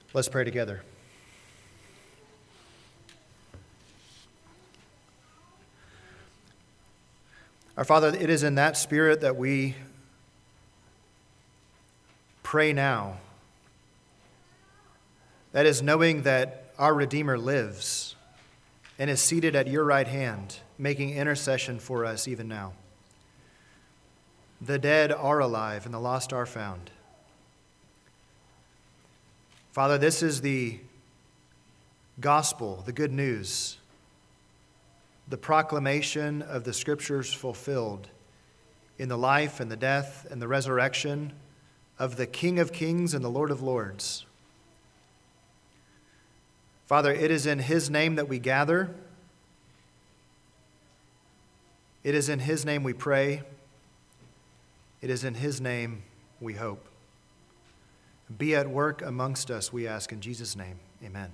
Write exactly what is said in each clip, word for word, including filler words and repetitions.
Let's pray together. Our Father, it is in that spirit that we pray now. That is, knowing that our Redeemer lives and is seated at your right hand, making intercession for us even now. The dead are alive and the lost are found. Father, this is the gospel, the good news, the proclamation of the Scriptures fulfilled in the life and the death and the resurrection of the King of Kings and the Lord of Lords. Father, it is in His name that we gather. It is in His name we pray. It is in His name we hope. Be at work amongst us, we ask in Jesus' name. Amen.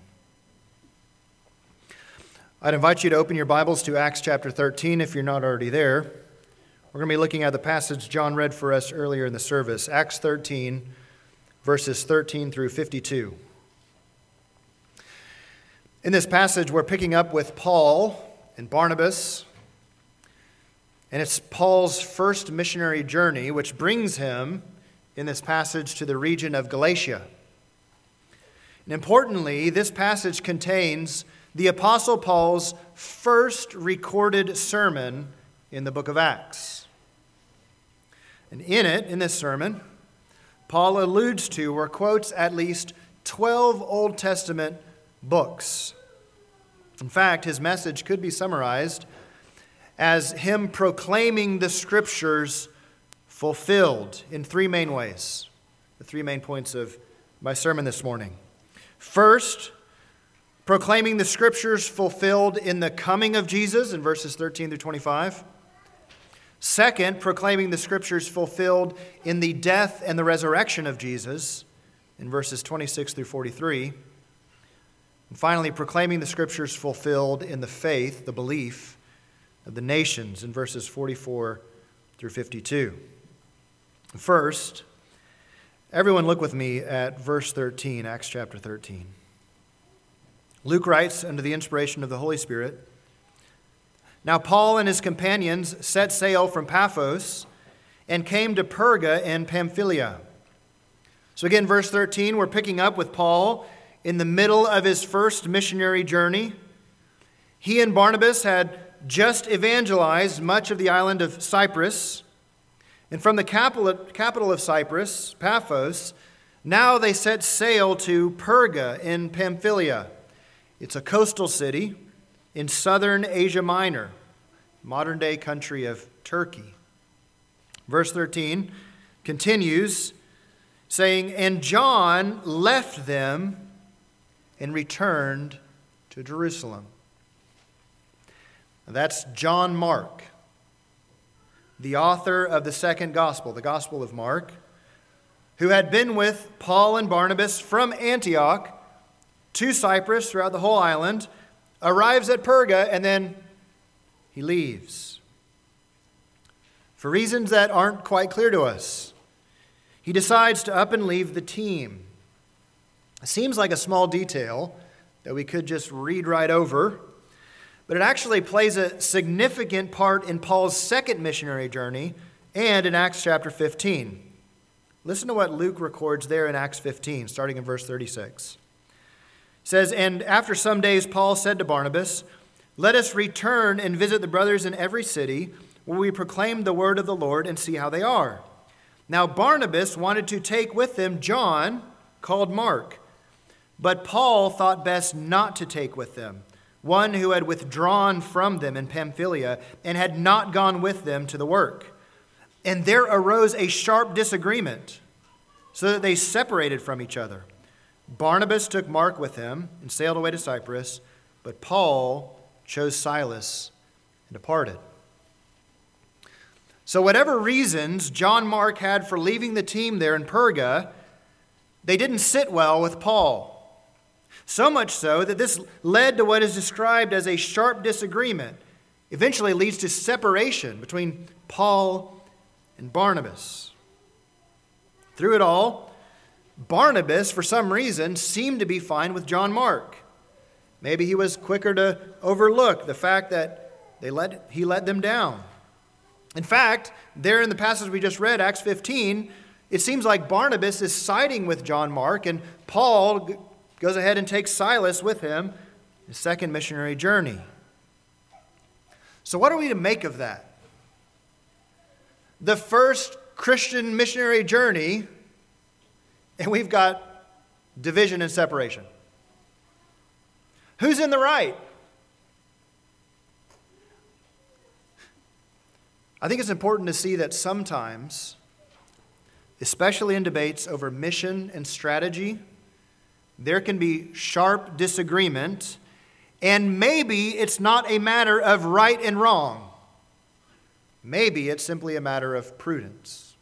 I'd invite you to open your Bibles to Acts chapter thirteen if you're not already there. We're going to be looking at the passage John read for us earlier in the service, Acts thirteen, verses thirteen through fifty-two. In this passage, we're picking up with Paul and Barnabas, and it's Paul's first missionary journey, which brings him in this passage to the region of Galatia. And importantly, this passage contains the Apostle Paul's first recorded sermon in the book of Acts. And in it, in this sermon, Paul alludes to or quotes at least twelve Old Testament books. In fact, his message could be summarized as him proclaiming the Scriptures fulfilled in three main ways. The three main points of my sermon this morning. First, proclaiming the Scriptures fulfilled in the coming of Jesus in verses thirteen through twenty-five. Second, proclaiming the Scriptures fulfilled in the death and the resurrection of Jesus in verses twenty-six through forty-three. And finally, proclaiming the Scriptures fulfilled in the faith, the belief of the nations in verses forty-four through fifty-two. First, everyone look with me at verse thirteen, Acts chapter thirteen. Luke writes under the inspiration of the Holy Spirit, "Now Paul and his companions set sail from Paphos and came to Perga in Pamphylia." So again, verse thirteen, we're picking up with Paul in the middle of his first missionary journey. He and Barnabas had just evangelized much of the island of Cyprus. And from the capital of Cyprus, Paphos, now they set sail to Perga in Pamphylia. It's a coastal city in southern Asia Minor, modern-day country of Turkey. Verse thirteen continues saying, "And John left them and returned to Jerusalem." That's John Mark, the author of the second gospel, the Gospel of Mark, who had been with Paul and Barnabas from Antioch to Cyprus throughout the whole island, arrives at Perga, and then he leaves. For reasons that aren't quite clear to us, he decides to up and leave the team. It seems like a small detail that we could just read right over, but it actually plays a significant part in Paul's second missionary journey and in Acts chapter fifteen. Listen to what Luke records there in Acts fifteen, starting in verse thirty-six. It says, "And after some days Paul said to Barnabas, 'Let us return and visit the brothers in every city where we proclaim the word of the Lord and see how they are.' Now Barnabas wanted to take with them John, called Mark, but Paul thought best not to take with them one who had withdrawn from them in Pamphylia and had not gone with them to the work. And there arose a sharp disagreement, so that they separated from each other. Barnabas took Mark with him and sailed away to Cyprus, but Paul chose Silas and departed." So whatever reasons John Mark had for leaving the team there in Perga, they didn't sit well with Paul. So much so that this led to what is described as a sharp disagreement. Eventually leads to separation between Paul and Barnabas. Through it all, Barnabas, for some reason, seemed to be fine with John Mark. Maybe he was quicker to overlook the fact that they let, he let them down. In fact, there in the passage we just read, Acts fifteen, it seems like Barnabas is siding with John Mark, and Paul g- goes ahead and takes Silas with him, his second missionary journey. So what are we to make of that? The first Christian missionary journey, and we've got division and separation. Who's in the right? I think it's important to see that sometimes, especially in debates over mission and strategy, there can be sharp disagreement, and maybe it's not a matter of right and wrong. Maybe it's simply a matter of prudence.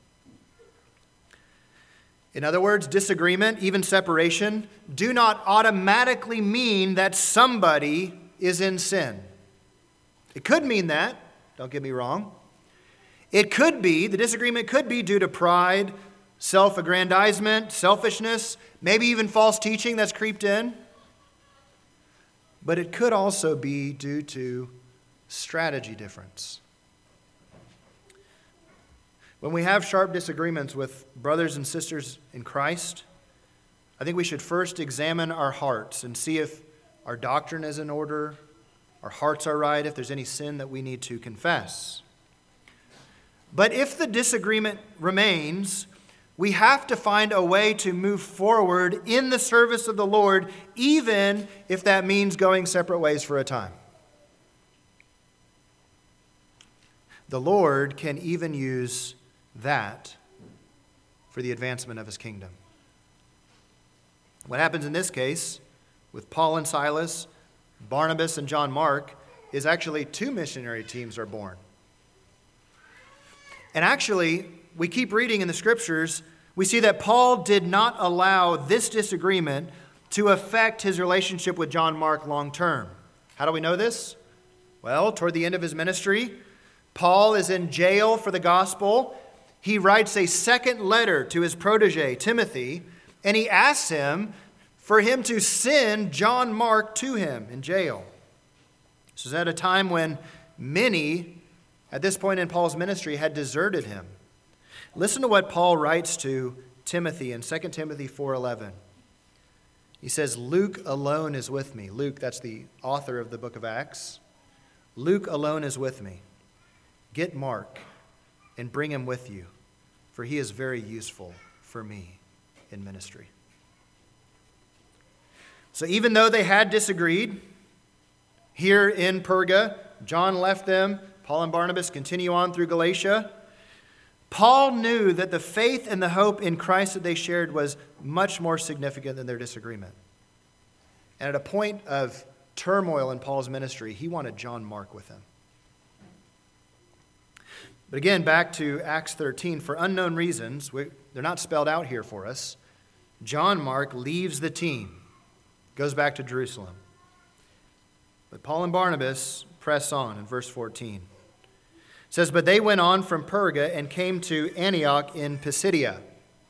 In other words, disagreement, even separation, do not automatically mean that somebody is in sin. It could mean that, don't get me wrong. It could be, the disagreement could be due to pride, self-aggrandizement, selfishness, maybe even false teaching that's creeped in. But it could also be due to strategy difference. When we have sharp disagreements with brothers and sisters in Christ, I think we should first examine our hearts and see if our doctrine is in order, our hearts are right, if there's any sin that we need to confess. But if the disagreement remains, we have to find a way to move forward in the service of the Lord, even if that means going separate ways for a time. The Lord can even use that for the advancement of his kingdom. What happens in this case with Paul and Silas, Barnabas and John Mark, is actually two missionary teams are born. And actually, we keep reading in the scriptures, we see that Paul did not allow this disagreement to affect his relationship with John Mark long term. How do we know this? Well, toward the end of his ministry, Paul is in jail for the gospel. He writes a second letter to his protege, Timothy, and he asks him for him to send John Mark to him in jail. This was at a time when many, at this point in Paul's ministry, had deserted him. Listen to what Paul writes to Timothy in Second Timothy four eleven. He says, Luke alone is with me. Luke, that's the author of the book of Acts. Luke alone is with me. Get Mark and bring him with you, for he is very useful for me in ministry. So even though they had disagreed, here in Perga, John left them, Paul and Barnabas continue on through Galatia. Paul knew that the faith and the hope in Christ that they shared was much more significant than their disagreement. And at a point of turmoil in Paul's ministry, he wanted John Mark with him. But again, back to Acts thirteen, for unknown reasons, we, they're not spelled out here for us, John Mark leaves the team, goes back to Jerusalem. But Paul and Barnabas press on in verse fourteen. It says, but they went on from Perga and came to Antioch in Pisidia.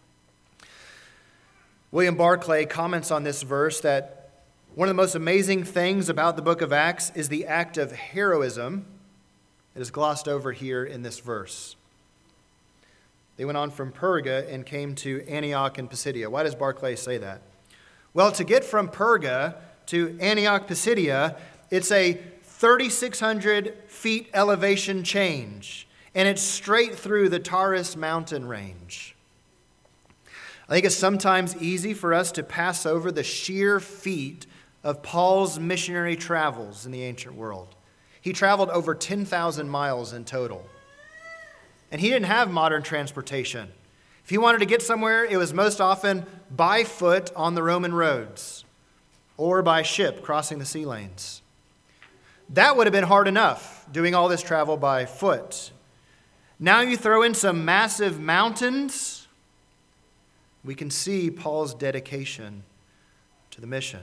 William Barclay comments on this verse that one of the most amazing things about the book of Acts is the act of heroism that is glossed over here in this verse. They went on from Perga and came to Antioch in Pisidia. Why does Barclay say that? Well, to get from Perga to Antioch, Pisidia, it's a thirty-six hundred feet elevation change, and it's straight through the Taurus mountain range. I think it's sometimes easy for us to pass over the sheer feat of Paul's missionary travels in the ancient world. He traveled over ten thousand miles in total. And he didn't have modern transportation. If he wanted to get somewhere, it was most often by foot on the Roman roads or by ship crossing the sea lanes. That would have been hard enough, doing all this travel by foot. Now you throw in some massive mountains, we can see Paul's dedication to the mission.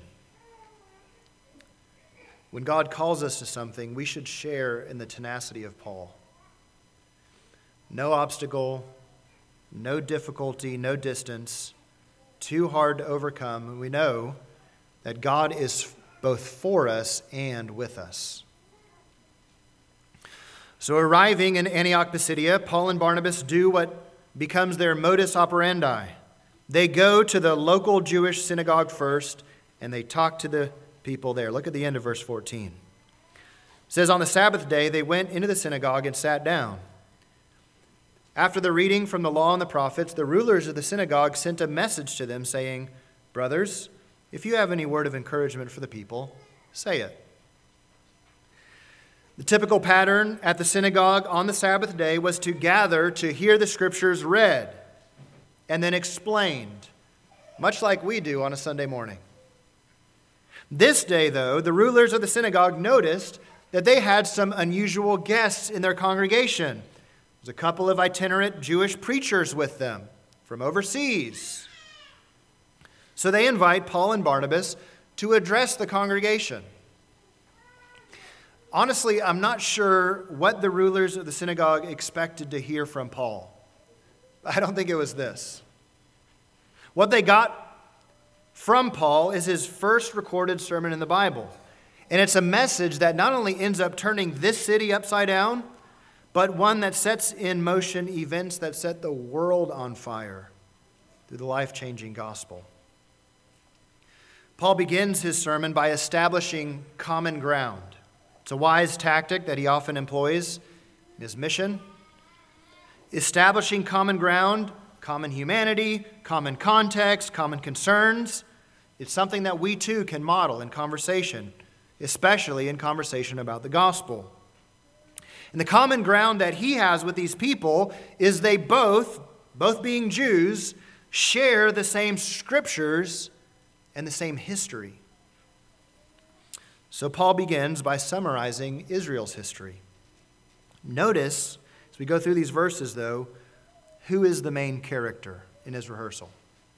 When God calls us to something, we should share in the tenacity of Paul. No obstacle, no difficulty, no distance too hard to overcome. We know that God is both for us and with us. So arriving in Antioch Pisidia, Paul and Barnabas do what becomes their modus operandi. They go to the local Jewish synagogue first, and they talk to the people there. Look at the end of verse fourteen. It says, on the Sabbath day, they went into the synagogue and sat down. After the reading from the law and the prophets, the rulers of the synagogue sent a message to them saying, brothers, if you have any word of encouragement for the people, say it. The typical pattern at the synagogue on the Sabbath day was to gather to hear the scriptures read and then explained, much like we do on a Sunday morning. This day, though, the rulers of the synagogue noticed that they had some unusual guests in their congregation. There's a couple of itinerant Jewish preachers with them from overseas. So they invite Paul and Barnabas to address the congregation. Honestly, I'm not sure what the rulers of the synagogue expected to hear from Paul. I don't think it was this. What they got from Paul is his first recorded sermon in the Bible. And it's a message that not only ends up turning this city upside down, but one that sets in motion events that set the world on fire through the life-changing gospel. Paul begins his sermon by establishing common ground. It's a wise tactic that he often employs in his mission. Establishing common ground, common humanity, common context, common concerns. It's something that we too can model in conversation, especially in conversation about the gospel. And the common ground that he has with these people is they both, both being Jews, share the same scriptures and the same history. So Paul begins by summarizing Israel's history. Notice, as we go through these verses, though, who is the main character in his rehearsal?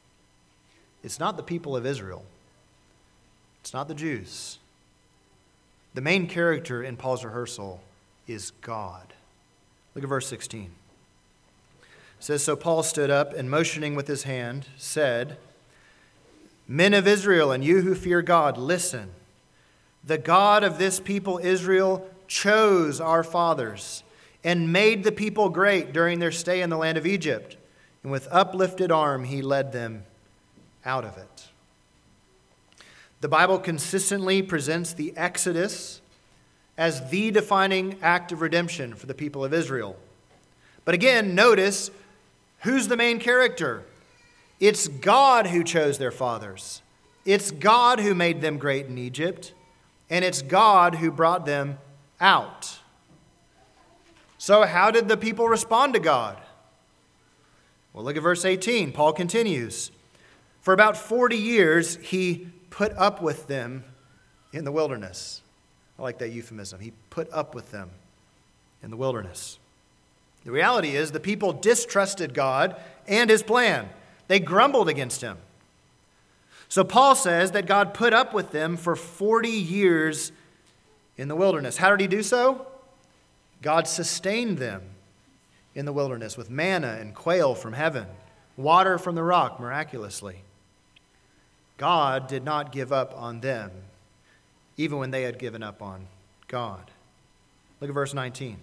It's not the people of Israel. It's not the Jews. The main character in Paul's rehearsal is God. Look at verse sixteen. It says, so Paul stood up and motioning with his hand said, men of Israel and you who fear God, listen. The God of this people Israel chose our fathers and made the people great during their stay in the land of Egypt. And with uplifted arm he led them out of it. The Bible consistently presents the Exodus as the defining act of redemption for the people of Israel. But again, notice who's the main character. It's God who chose their fathers. It's God who made them great in Egypt. And it's God who brought them out. So how did the people respond to God? Well, look at verse eighteen. Paul continues. For about forty years, he put up with them in the wilderness. I like that euphemism. He put up with them in the wilderness. The reality is the people distrusted God and his plan. They grumbled against him. So Paul says that God put up with them for forty years in the wilderness. How did he do so? God sustained them in the wilderness with manna and quail from heaven, water from the rock miraculously. God did not give up on them, even when they had given up on God. Look at verse nineteen.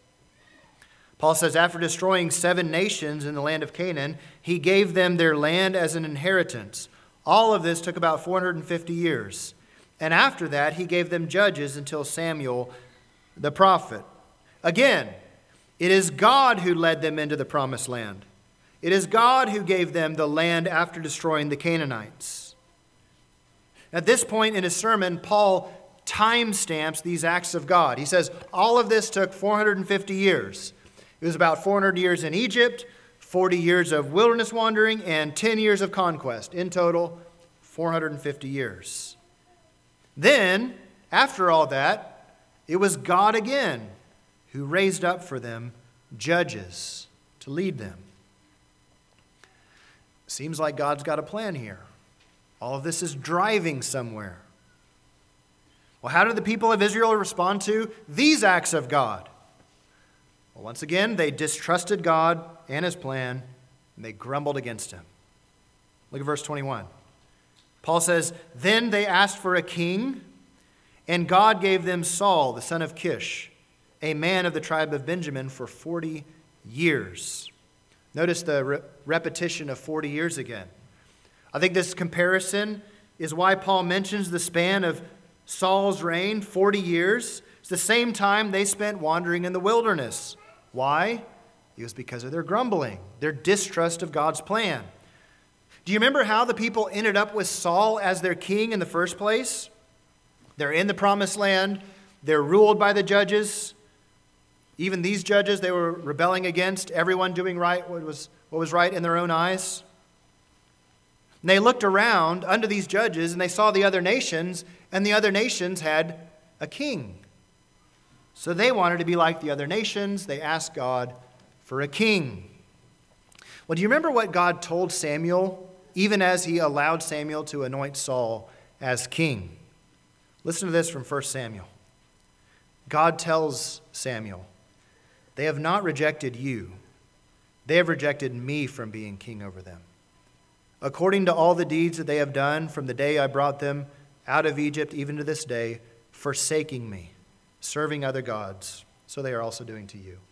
Paul says, after destroying seven nations in the land of Canaan, he gave them their land as an inheritance. All of this took about four hundred fifty years. And after that, he gave them judges until Samuel the prophet. Again, it is God who led them into the promised land. It is God who gave them the land after destroying the Canaanites. At this point in his sermon, Paul timestamps these acts of God. He says all of this took four hundred fifty years. It was about four hundred years in Egypt, forty years of wilderness wandering, and ten years of conquest. In total, four hundred fifty years. Then, after all that, it was God again who raised up for them judges to lead them. Seems like God's got a plan here. All of this is driving somewhere. Well, how did the people of Israel respond to these acts of God? Well, once again, they distrusted God and his plan, and they grumbled against him. Look Look at verse twenty-one. Paul says, "Then they asked for a king, and God gave them Saul, the son of Kish, a man of the tribe of Benjamin, for forty years." Notice the re- repetition of forty years again. I think this comparison is why Paul mentions the span of Saul's reign, forty years. It's the same time they spent wandering in the wilderness. Why? It was because of their grumbling, their distrust of God's plan. Do you remember how the people ended up with Saul as their king in the first place? They're in the promised land. They're ruled by the judges. Even these judges, they were rebelling against everyone doing right what was, what was right in their own eyes. And they looked around under these judges and they saw the other nations, and the other nations had a king. So they wanted to be like the other nations. They asked God for a king. Well, do you remember what God told Samuel, even as he allowed Samuel to anoint Saul as king? Listen to this from First Samuel. God tells Samuel, "They have not rejected you. They have rejected me from being king over them. According to all the deeds that they have done from the day I brought them out of Egypt, even to this day, forsaking me, serving other gods, so they are also doing to you."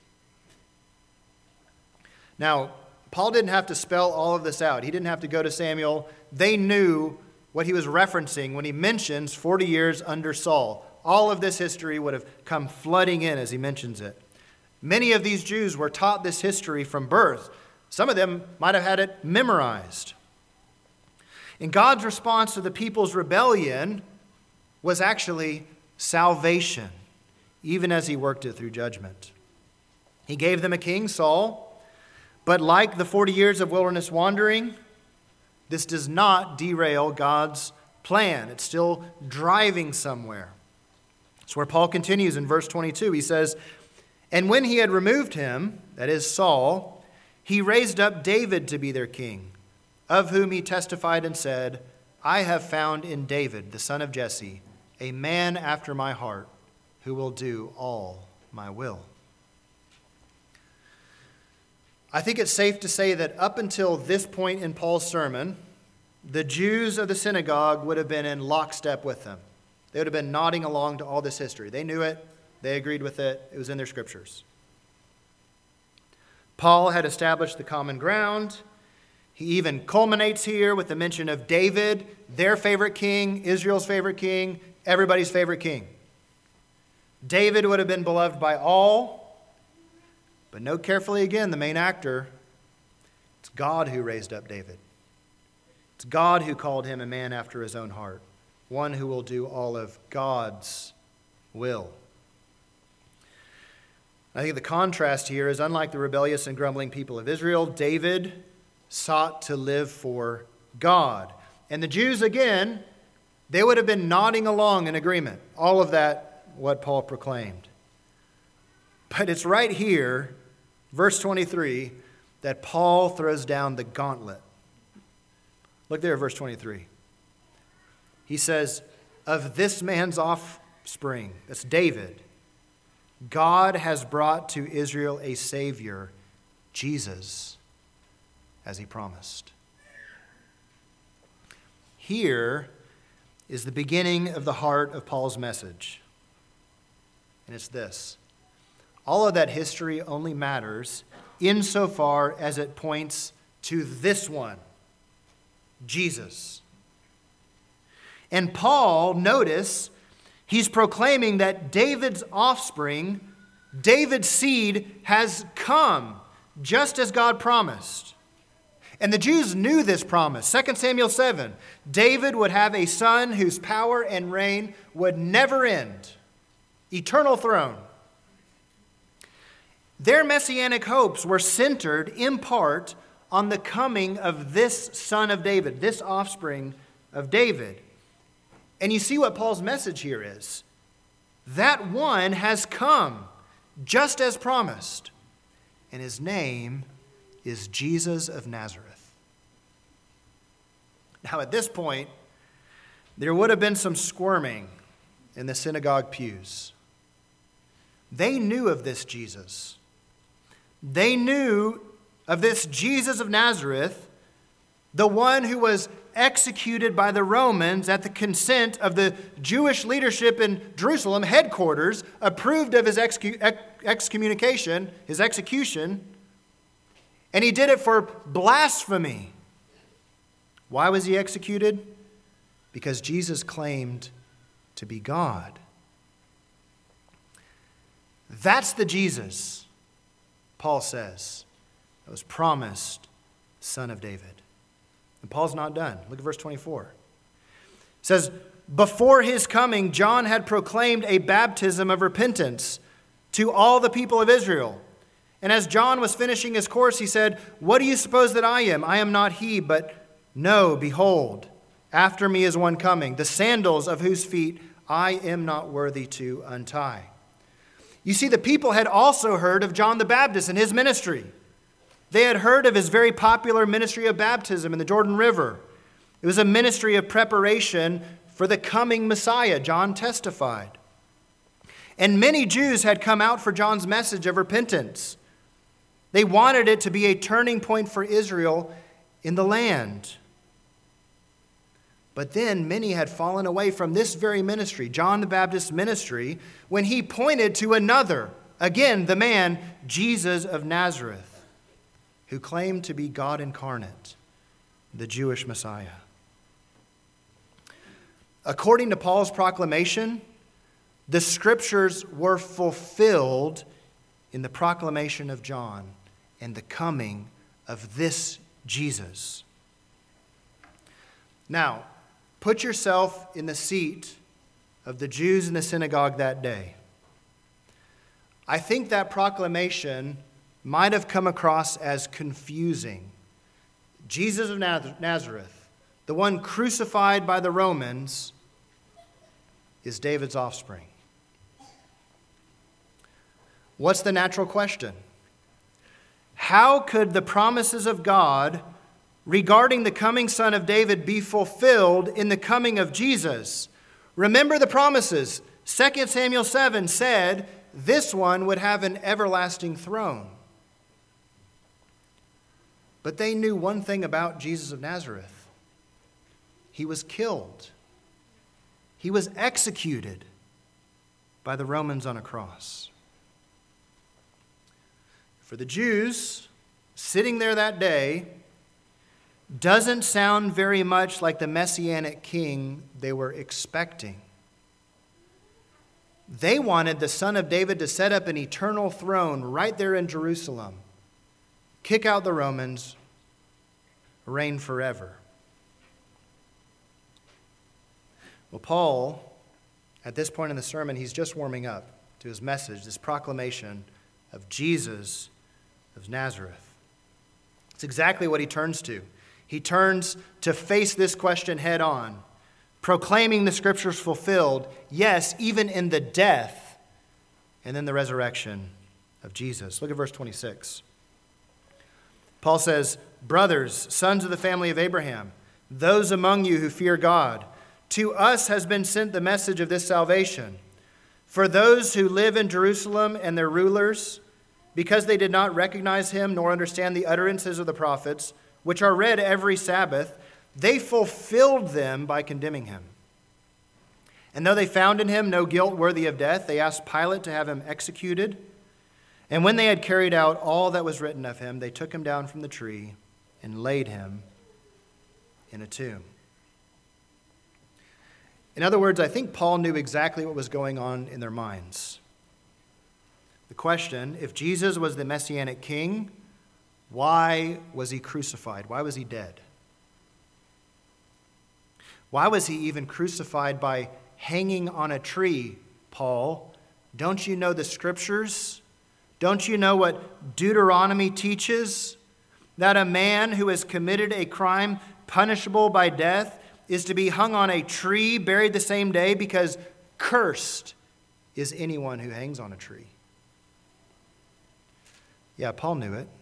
Now, Paul didn't have to spell all of this out. He didn't have to go to Samuel. They knew what he was referencing when he mentions forty years under Saul. All of this history would have come flooding in as he mentions it. Many of these Jews were taught this history from birth. Some of them might have had it memorized. And God's response to the people's rebellion was actually salvation, even as he worked it through judgment. He gave them a king, Saul, but like the forty years of wilderness wandering, this does not derail God's plan. It's still driving somewhere. It's where Paul continues in verse twenty-two. He says, "And when he had removed him," that is Saul, "he raised up David to be their king, of whom he testified and said, I have found in David, the son of Jesse, a man after my heart, who will do all my will." I think it's safe to say that up until this point in Paul's sermon, the Jews of the synagogue would have been in lockstep with them. They would have been nodding along to all this history. They knew it. They agreed with it. It was in their scriptures. Paul had established the common ground. He even culminates here with the mention of David, their favorite king, Israel's favorite king, everybody's favorite king. David would have been beloved by all, but note carefully again the main actor. It's God who raised up David. It's God who called him a man after his own heart, one who will do all of God's will. I think the contrast here is, unlike the rebellious and grumbling people of Israel, David sought to live for God. And the Jews, again, they would have been nodding along in agreement. All of that, what Paul proclaimed. But it's right here, verse twenty-three, that Paul throws down the gauntlet. Look there at verse twenty-three. He says, "Of this man's offspring," that's David, "God has brought to Israel a Savior, Jesus, as he promised." Here is the beginning of the heart of Paul's message. And it's this. All of that history only matters insofar as it points to this one, Jesus. And Paul, notice, he's proclaiming that David's offspring, David's seed, has come, just as God promised. And the Jews knew this promise. Second Samuel seven, David would have a son whose power and reign would never end. Eternal throne. Their messianic hopes were centered in part on the coming of this son of David, this offspring of David. And you see what Paul's message here is. That one has come, just as promised. And his name is Jesus of Nazareth. Now, at this point, there would have been some squirming in the synagogue pews. They knew of this Jesus. They knew of this Jesus of Nazareth the one who was executed by the Romans at the consent of the Jewish leadership in Jerusalem headquarters, approved of his excu- ex- excommunication, his execution, and he did it for blasphemy. Why was he executed? Because Jesus claimed to be God. That's the Jesus, Paul says, that was promised Son of David. And Paul's not done. Look at verse twenty-four. It says, before his coming, John had proclaimed a baptism of repentance to all the people of Israel. And as John was finishing his course, he said, what do you suppose that I am? I am not he, but no, behold, after me is one coming, the sandals of whose feet I am not worthy to untie. You see, the people had also heard of John the Baptist and his ministry. They had heard of his very popular ministry of baptism in the Jordan River. It was a ministry of preparation for the coming Messiah, John testified. And many Jews had come out for John's message of repentance. They wanted it to be a turning point for Israel in the land. But then many had fallen away from this very ministry, John the Baptist's ministry, when he pointed to another, again, the man, Jesus of Nazareth, who claimed to be God incarnate, the Jewish Messiah. According to Paul's proclamation, the scriptures were fulfilled in the proclamation of John and the coming of this Jesus. Now, put yourself in the seat of the Jews in the synagogue that day. I think that proclamation might have come across as confusing. Jesus of Nazareth, the one crucified by the Romans, is David's offspring. What's the natural question? How could the promises of God regarding the coming Son of David be fulfilled in the coming of Jesus? Remember the promises. Second Samuel seven said this one would have an everlasting throne. But they knew one thing about Jesus of Nazareth. He was killed. He was executed by the Romans on a cross. For the Jews, sitting there that day, doesn't sound very much like the Messianic king they were expecting. They wanted the Son of David to set up an eternal throne right there in Jerusalem, kick out the Romans, reign forever. Well, Paul, at this point in the sermon, he's just warming up to his message, this proclamation of Jesus of Nazareth. It's exactly what he turns to. He turns to face this question head on, proclaiming the scriptures fulfilled, yes, even in the death and then the resurrection of Jesus. Look at verse twenty-six. Paul says, brothers, sons of the family of Abraham, those among you who fear God, to us has been sent the message of this salvation. For those who live in Jerusalem and their rulers, because they did not recognize him nor understand the utterances of the prophets, which are read every Sabbath, they fulfilled them by condemning him. And though they found in him no guilt worthy of death, they asked Pilate to have him executed. And when they had carried out all that was written of him, they took him down from the tree and laid him in a tomb. In other words, I think Paul knew exactly what was going on in their minds. The question, if Jesus was the Messianic king, why was he crucified? Why was he dead? Why was he even crucified by hanging on a tree, Paul? Don't you know the scriptures? Don't you know what Deuteronomy teaches? That a man who has committed a crime punishable by death is to be hung on a tree, buried the same day, because cursed is anyone who hangs on a tree. Yeah, Paul knew it.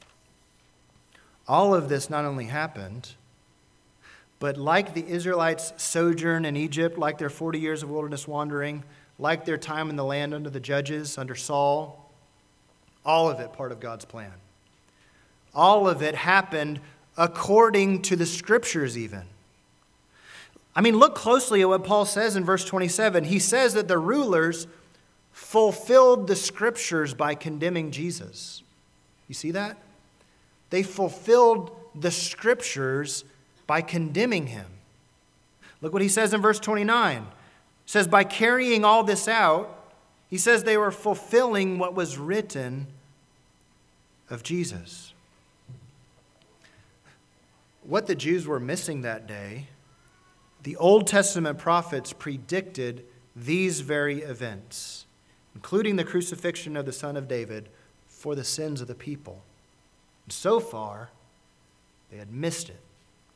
All of this not only happened, but like the Israelites' sojourn in Egypt, like their forty years of wilderness wandering, like their time in the land under the judges, under Saul, all of it part of God's plan. All of it happened according to the Scriptures even. I mean, look closely at what Paul says in verse twenty-seven. He says that the rulers fulfilled the Scriptures by condemning Jesus. You see that? They fulfilled the Scriptures by condemning him. Look what he says in verse twenty-nine. It says, by carrying all this out, he says they were fulfilling what was written of Jesus. What the Jews were missing that day, the Old Testament prophets predicted these very events, including the crucifixion of the Son of David for the sins of the people. And so far, they had missed it.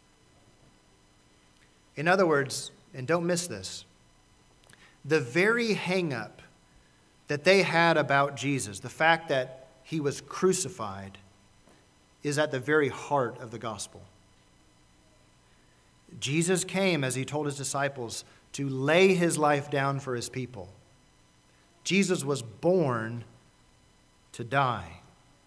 In other words, and don't miss this, the very hang-up that they had about Jesus, the fact that he was crucified, is at the very heart of the gospel. Jesus came, as he told his disciples, to lay his life down for his people. Jesus was born to die.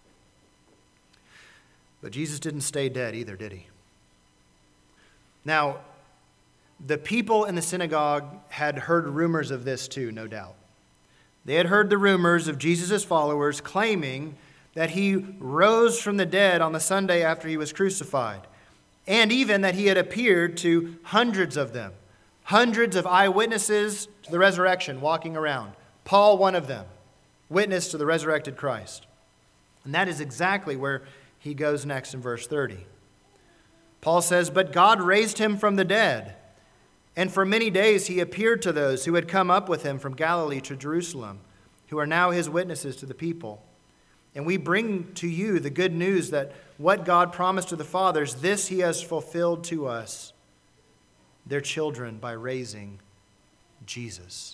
But Jesus didn't stay dead either, did he? Now, the people in the synagogue had heard rumors of this too, no doubt. They had heard the rumors of Jesus' followers claiming that he rose from the dead on the Sunday after he was crucified, and even that he had appeared to hundreds of them, hundreds of eyewitnesses to the resurrection walking around. Paul, one of them, witness to the resurrected Christ. And that is exactly where he goes next in verse thirty. Paul says, but God raised him from the dead, and for many days he appeared to those who had come up with him from Galilee to Jerusalem, who are now his witnesses to the people. And we bring to you the good news that what God promised to the fathers, this he has fulfilled to us, their children, by raising Jesus.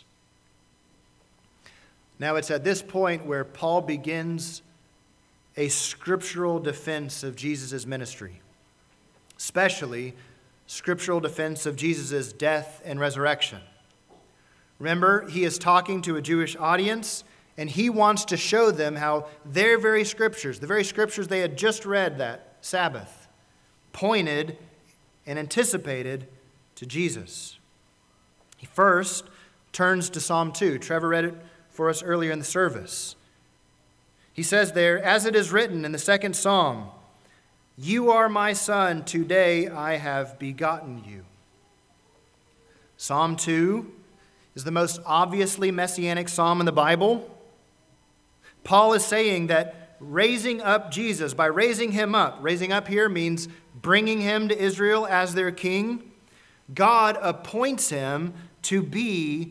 Now it's at this point where Paul begins a scriptural defense of Jesus' ministry, especially scriptural defense of Jesus' death and resurrection. Remember, he is talking to a Jewish audience, and he wants to show them how their very scriptures, the very scriptures they had just read that Sabbath, pointed and anticipated to Jesus. He first turns to Psalm two. Trevor read it for us earlier in the service. He says there, as it is written in the second Psalm, you are my son, today I have begotten you. Psalm two is the most obviously messianic psalm in the Bible. Paul is saying that raising up Jesus, by raising him up, raising up here means bringing him to Israel as their king, God appoints him to be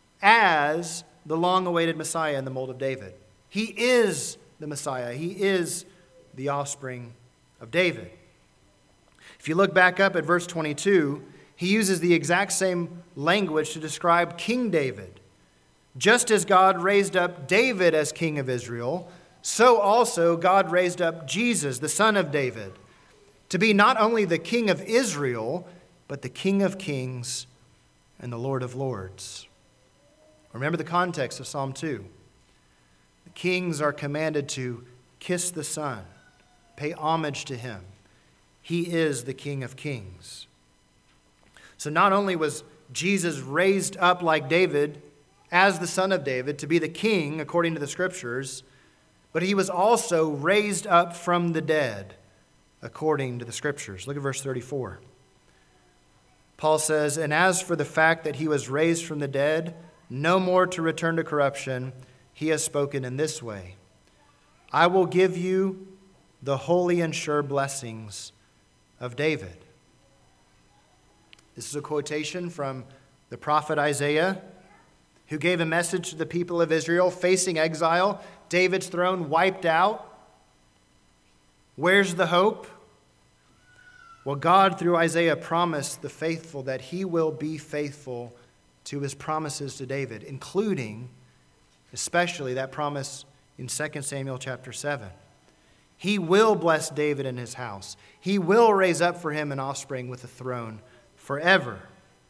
as the long-awaited Messiah in the mold of David. He is the Messiah. He is the offspring of David. If you look back up at verse twenty-two, he uses the exact same language to describe King David. Just as God raised up David as king of Israel, so also God raised up Jesus, the son of David, to be not only the king of Israel, but the King of kings and the Lord of lords. Remember the context of Psalm two. The kings are commanded to kiss the Son, pay homage to him. He is the King of kings. So not only was Jesus raised up like David as the son of David to be the king according to the scriptures, but he was also raised up from the dead according to the scriptures. Look at verse thirty-four. Paul says, and as for the fact that he was raised from the dead, no more to return to corruption, he has spoken in this way, I will give you the holy and sure blessings of David. This is a quotation from the prophet Isaiah, who gave a message to the people of Israel facing exile, David's throne wiped out. Where's the hope? Well, God, through Isaiah, promised the faithful that he will be faithful to his promises to David, including, especially, that promise in Second Samuel chapter seven. He will bless David and his house. He will raise up for him an offspring with a throne forever.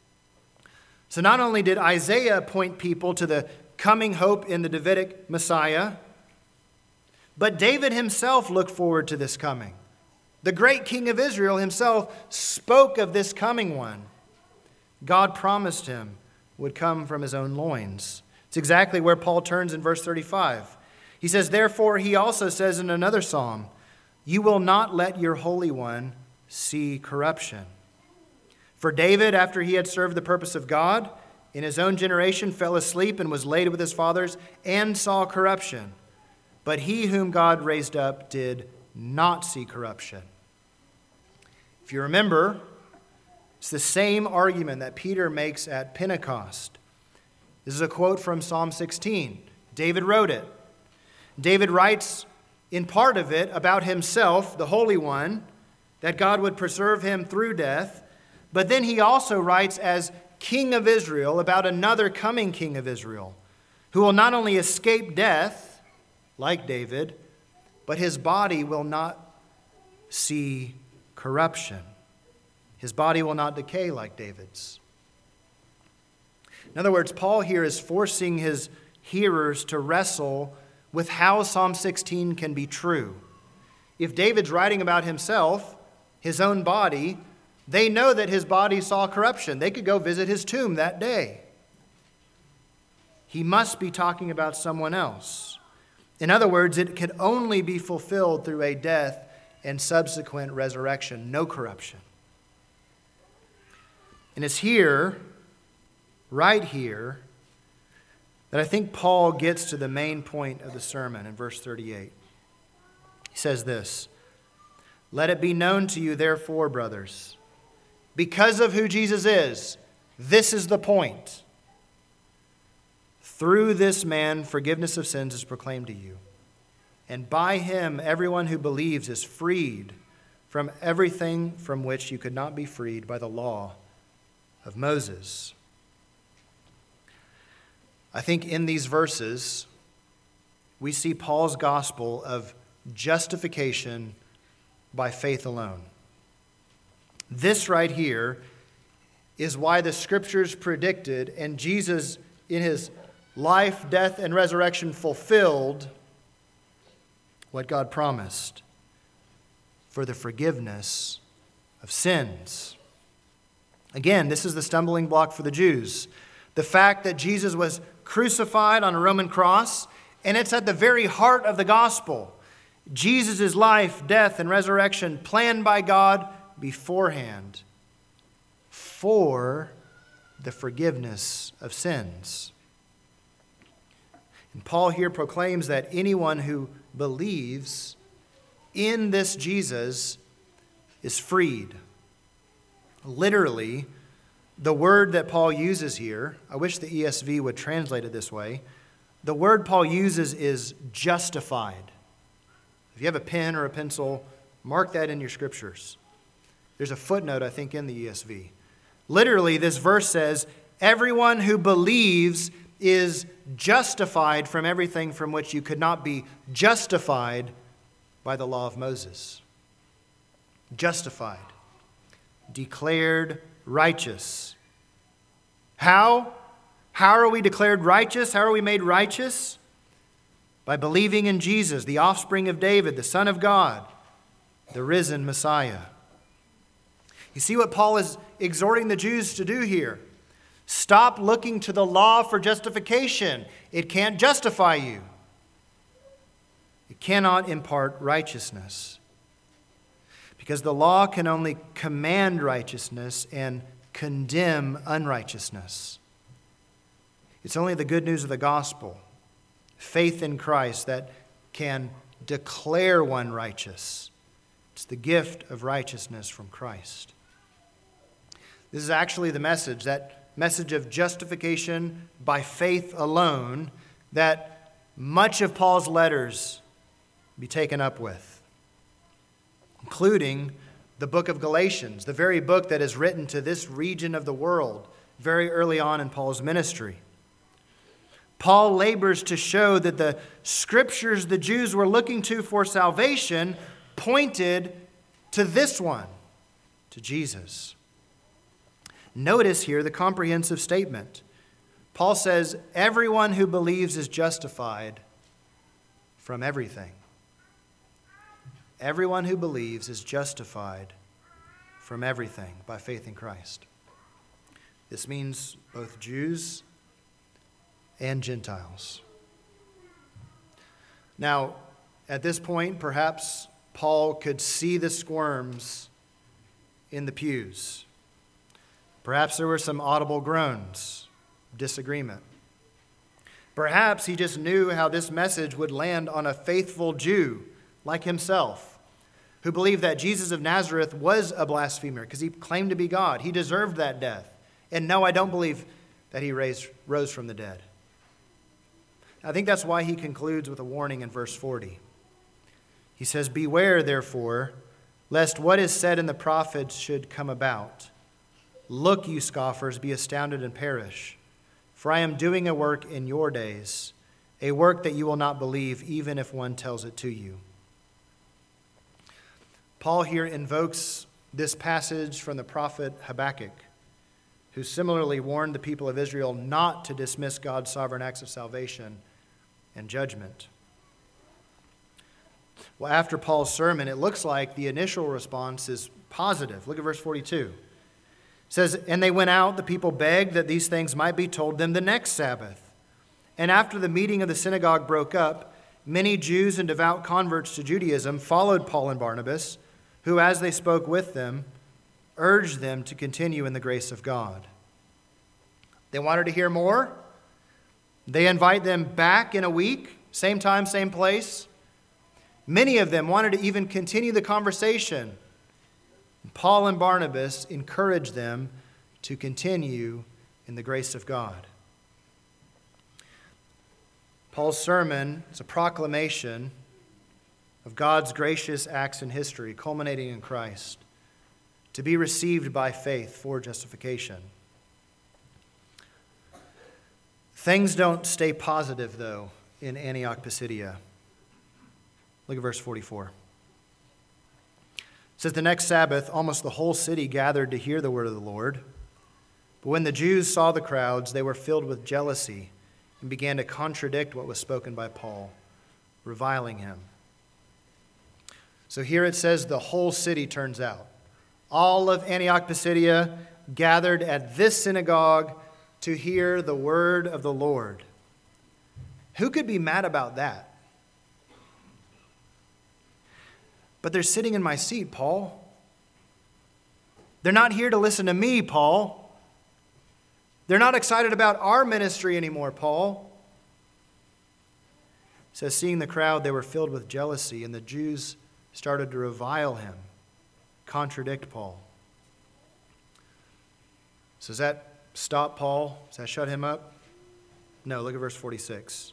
So not only did Isaiah point people to the coming hope in the Davidic Messiah, but David himself looked forward to this coming. The great king of Israel himself spoke of this coming one. God promised him would come from his own loins. It's exactly where Paul turns in verse thirty-five. He says, therefore, he also says in another psalm, you will not let your Holy One see corruption. For David, after he had served the purpose of God, in his own generation fell asleep and was laid with his fathers and saw corruption. But he whom God raised up did not see corruption. If you remember, it's the same argument that Peter makes at Pentecost. This is a quote from Psalm sixteen. David wrote it. David writes in part of it about himself, the Holy One, that God would preserve him through death. But then he also writes as King of Israel about another coming King of Israel, who will not only escape death, like David, but his body will not see corruption. His body will not decay like David's. In other words, Paul here is forcing his hearers to wrestle with how Psalm sixteen can be true. If David's writing about himself, his own body, they know that his body saw corruption. They could go visit his tomb that day. He must be talking about someone else. In other words, it could only be fulfilled through a death and subsequent resurrection, no corruption. And it's here, right here, that I think Paul gets to the main point of the sermon in verse thirty-eight. He says this, let it be known to you, therefore, brothers, because of who Jesus is, this is the point. Through this man, forgiveness of sins is proclaimed to you. And by him, everyone who believes is freed from everything from which you could not be freed by the law of Moses. I think in these verses, we see Paul's gospel of justification by faith alone. This right here is why the scriptures predicted and Jesus in his life, death, and resurrection fulfilled what God promised for the forgiveness of sins. Again, this is the stumbling block for the Jews. The fact that Jesus was crucified on a Roman cross, and it's at the very heart of the gospel. Jesus' life, death, and resurrection planned by God beforehand for the forgiveness of sins. And Paul here proclaims that anyone who believes in this Jesus is freed. Literally, the word that Paul uses here, I wish the E S V would translate it this way. The word Paul uses is justified. If you have a pen or a pencil, mark that in your scriptures. There's a footnote, I think, in the E S V. Literally, this verse says, everyone who believes is justified from everything from which you could not be justified by the law of Moses. Justified. Declared righteous. How? How are we declared righteous? How are we made righteous? By believing in Jesus, the offspring of David, the Son of God, the risen Messiah. You see what Paul is exhorting the Jews to do here? Stop looking to the law for justification. It can't justify you. It cannot impart righteousness. Because the law can only command righteousness and condemn unrighteousness. It's only the good news of the gospel, faith in Christ, that can declare one righteous. It's the gift of righteousness from Christ. This is actually the message, that message of justification by faith alone, that much of Paul's letters be taken up with, including the book of Galatians, the very book that is written to this region of the world very early on in Paul's ministry. Paul labors to show that the scriptures the Jews were looking to for salvation pointed to this one, to Jesus. Notice here the comprehensive statement. Paul says, everyone who believes is justified from everything. everyone who believes is justified from everything by faith in Christ. This means both Jews and Gentiles. Now, at this point, perhaps Paul could see the squirms in the pews. Perhaps there were some audible groans, disagreement. Perhaps he just knew how this message would land on a faithful Jew like himself, who believed that Jesus of Nazareth was a blasphemer because he claimed to be God. He deserved that death. And no, I don't believe that he raised, rose from the dead. I think that's why he concludes with a warning in verse forty. He says, "Beware, therefore, lest what is said in the prophets should come about. Look, you scoffers, be astounded and perish. For I am doing a work in your days, a work that you will not believe, even if one tells it to you." Paul here invokes this passage from the prophet Habakkuk, who similarly warned the people of Israel not to dismiss God's sovereign acts of salvation and judgment. Well, after Paul's sermon, it looks like the initial response is positive. Look at verse forty-two. It says, "And they went out, the people begged that these things might be told them the next Sabbath. And after the meeting of the synagogue broke up, many Jews and devout converts to Judaism followed Paul and Barnabas, who, as they spoke with them, urged them to continue in the grace of God." They wanted to hear more. They invite them back in a week, same time, same place. Many of them wanted to even continue the conversation. Paul and Barnabas encouraged them to continue in the grace of God. Paul's sermon is a proclamation of God's gracious acts in history, culminating in Christ, to be received by faith for justification. Things don't stay positive, though, in Antioch Pisidia. Look at verse forty-four. It says, "The next Sabbath, almost the whole city gathered to hear the word of the Lord. But when the Jews saw the crowds, they were filled with jealousy and began to contradict what was spoken by Paul, reviling him." So here it says the whole city turns out. All of Antioch Pisidia gathered at this synagogue to hear the word of the Lord. Who could be mad about that? "But they're sitting in my seat, Paul. They're not here to listen to me, Paul. They're not excited about our ministry anymore, Paul." It says, seeing the crowd, they were filled with jealousy, and the Jews started to revile him, contradict Paul. So does that stop Paul? Does that shut him up? No, look at verse forty-six.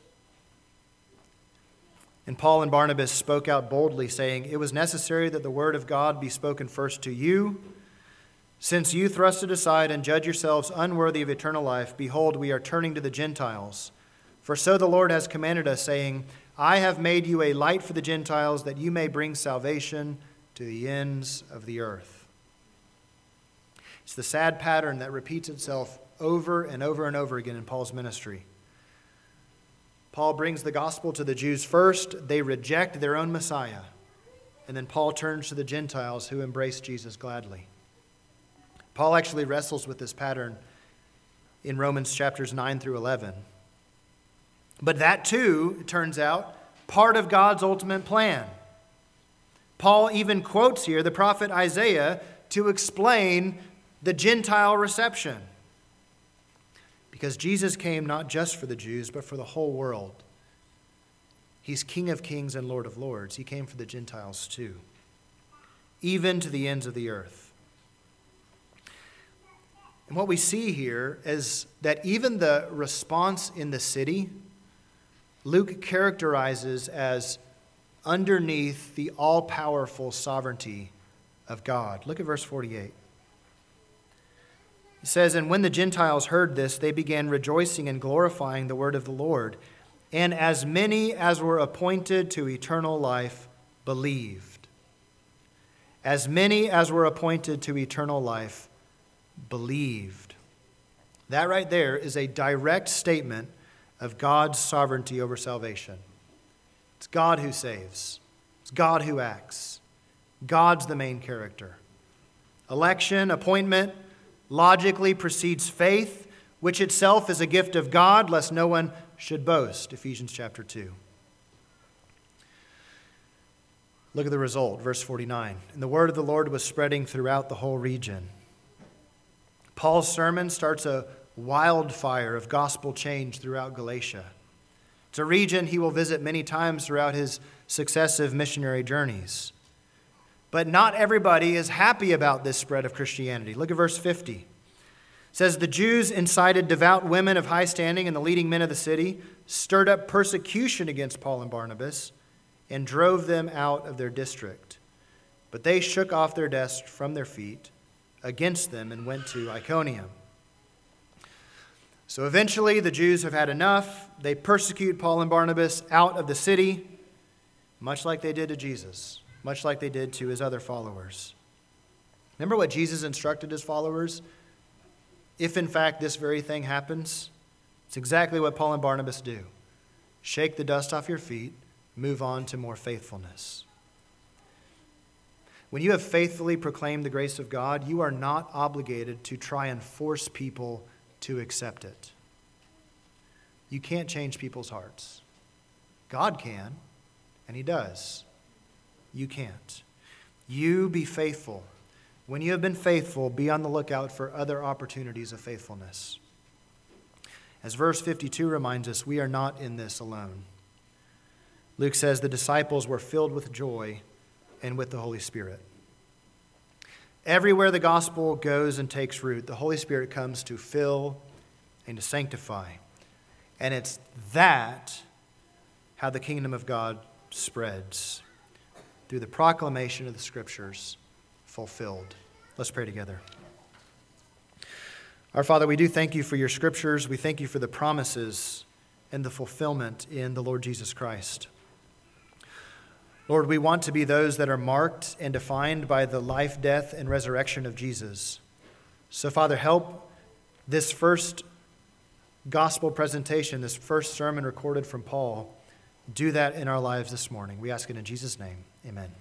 "And Paul and Barnabas spoke out boldly, saying, 'It was necessary that the word of God be spoken first to you. Since you thrust it aside and judge yourselves unworthy of eternal life, behold, we are turning to the Gentiles. For so the Lord has commanded us, saying, I have made you a light for the Gentiles, that you may bring salvation to the ends of the earth.'" It's the sad pattern that repeats itself over and over and over again in Paul's ministry. Paul brings the gospel to the Jews first. They reject their own Messiah. And then Paul turns to the Gentiles, who embrace Jesus gladly. Paul actually wrestles with this pattern in Romans chapters nine through eleven. But that too, it turns out, part of God's ultimate plan. Paul even quotes here the prophet Isaiah to explain the Gentile reception. Because Jesus came not just for the Jews, but for the whole world. He's King of kings and Lord of lords. He came for the Gentiles too, even to the ends of the earth. And what we see here is that even the response in the city, Luke characterizes as underneath the all-powerful sovereignty of God. Look at verse forty-eight. It says, "And when the Gentiles heard this, they began rejoicing and glorifying the word of the Lord. And as many as were appointed to eternal life believed." As many as were appointed to eternal life believed. That right there is a direct statement of God's sovereignty over salvation. It's God who saves. It's God who acts. God's the main character. Election, appointment, logically precedes faith, which itself is a gift of God, lest no one should boast. Ephesians chapter two. Look at the result, verse forty-nine. And the word of the Lord was spreading throughout the whole region. Paul's sermon starts a wildfire of gospel change throughout Galatia. It's a region he will visit many times throughout his successive missionary journeys. But not everybody is happy about this spread of Christianity. Look at verse fifty. It says, the Jews incited devout women of high standing and the leading men of the city, stirred up persecution against Paul and Barnabas, and drove them out of their district. But they shook off their dust from their feet against them and went to Iconium. So eventually the Jews have had enough. They persecute Paul and Barnabas out of the city, much like they did to Jesus, much like they did to his other followers. Remember what Jesus instructed his followers? If in fact this very thing happens, it's exactly what Paul and Barnabas do. Shake the dust off your feet, move on to more faithfulness. When you have faithfully proclaimed the grace of God, you are not obligated to try and force people to accept it. You can't change people's hearts. God can, and he does. You can't. You be faithful. When you have been faithful, be on the lookout for other opportunities of faithfulness. As verse fifty-two reminds us, we are not in this alone. Luke says the disciples were filled with joy and with the Holy Spirit. Everywhere the gospel goes and takes root, the Holy Spirit comes to fill and to sanctify. And it's that how the kingdom of God spreads, through the proclamation of the Scriptures fulfilled. Let's pray together. Our Father, we do thank you for your Scriptures. We thank you for the promises and the fulfillment in the Lord Jesus Christ. Lord, we want to be those that are marked and defined by the life, death, and resurrection of Jesus. So, Father, help this first gospel presentation, this first sermon recorded from Paul, do that in our lives this morning. We ask it in Jesus' name. Amen.